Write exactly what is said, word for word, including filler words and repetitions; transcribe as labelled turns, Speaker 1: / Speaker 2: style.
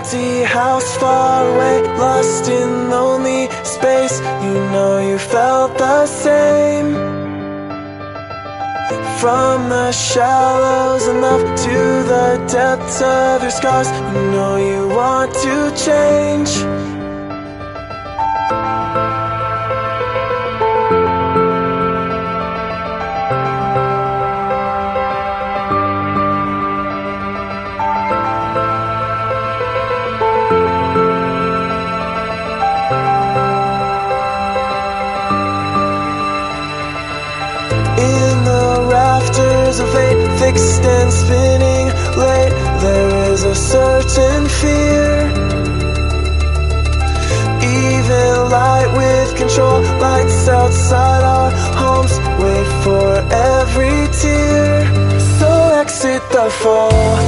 Speaker 1: empty house far away, lost in lonely space. You know you felt the same. From the shallows and love to the depths of your scars, you know you want to change. Of fate, fixed and spinning late, there is a certain fear. Even light with control, lights outside our homes, wait for every tear. So exit the fall.